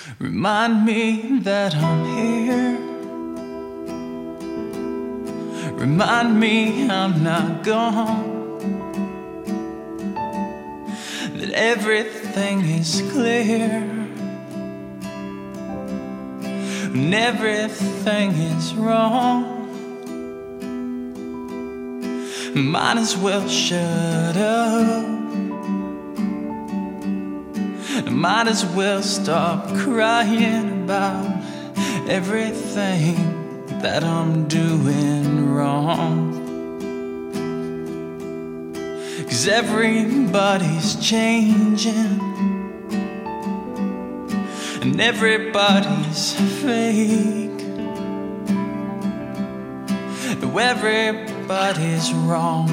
Remind me that I'm here. Remind me I'm not gone. That everything is clear. And everything is wrong. Might as well shut up. Might as well stop crying about everything that I'm doing wrong. 'Cause everybody's changing, and everybody's fake. No, everybody's wrong.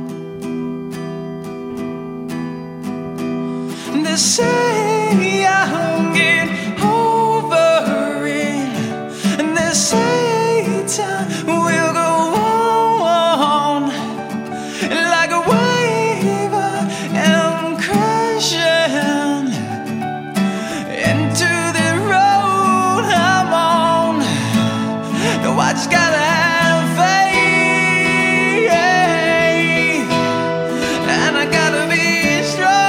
They say I'll get over it, and they say time will go on. Like a wave I am crashing into the road I'm on. No, I just gotta have faith, and I gotta be strong.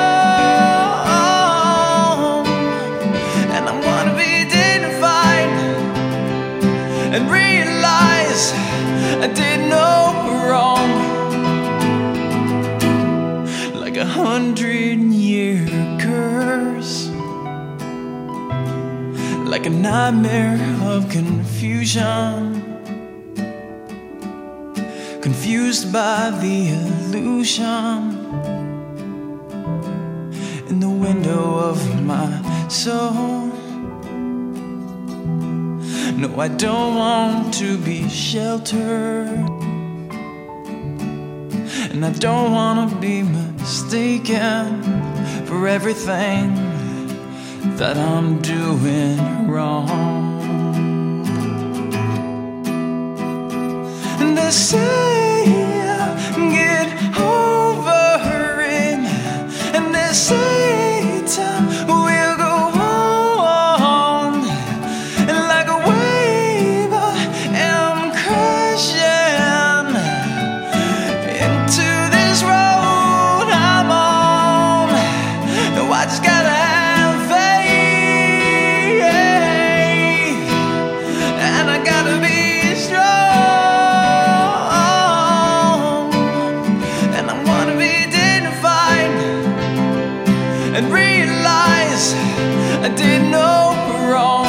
And realize I did no wrong. Like 100-year curse, like a nightmare of confusion, confused by the illusion in the window of my soul. No, I don't want to be sheltered, and I don't want to be mistaken for everything that I'm doing wrong. And they say I'll get over it, and they say time will go on. And like a wave I am crashing into this road I'm on. No, I just gotta have faith, and I gotta be strong. And I wanna be dignified and realize I did no wrong.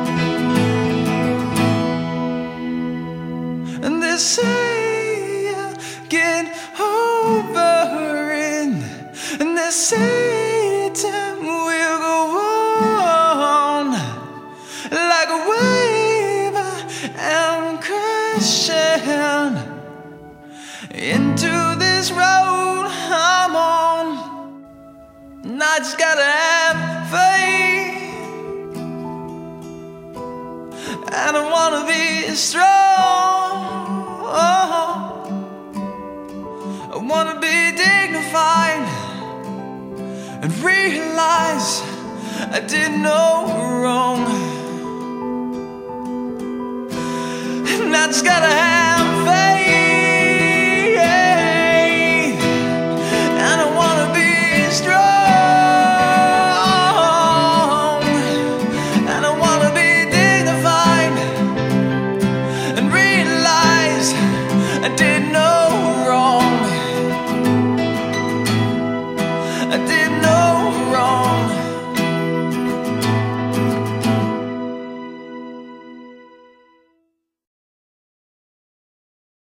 And they say I'll get over it, and they say time will go on. Like a wave I am crashing into this road I'm on. And I just gotta have faith, and I wanna be strong. I wanna be dignified and realize I did no wrong. And I just gotta have faith, and I wanna be strong, and I wanna be dignified and realize I did no